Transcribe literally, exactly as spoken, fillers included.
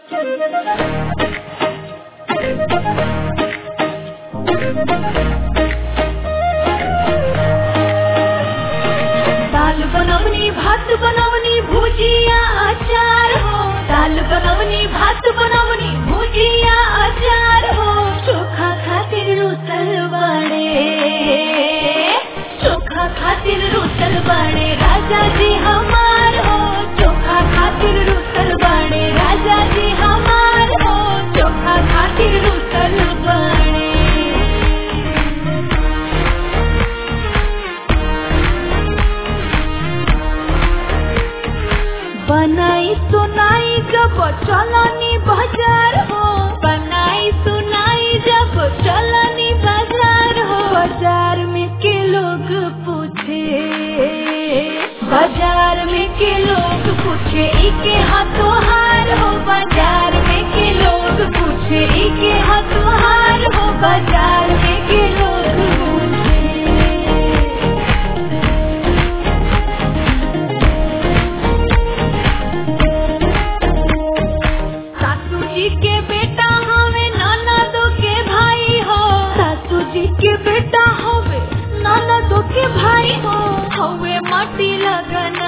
दाल बनवनी भात बनवनी भुजिया अचार हो, दाल बनवनी भात बनवनी भुजिया अचार हो, चोखा खातिर रुसल बाड़े, चोखा खातिर रुसल बाड़े राजा जी हमार हो, चोखा खातिर रुसल बाड़े राजा जी हमार हो, चोखा खातिर रुसल बाड़े। बनाई सुनाई जब चलनी बाजार हो, बनाई सुनाई जब चलनी बाजार हो, बाजार में के लोग पूछे, बाजार में के लोग पूछे इके हाथों हार हो, बाजार में के लोग पूछे इके हाथों हार हो, बाजार में के लोग पूछे। सासू जी के बेटा हवे ननदो के भाई हो, सासू जी के बेटा हवे ननदो के भाई हो, हवे माटी लगन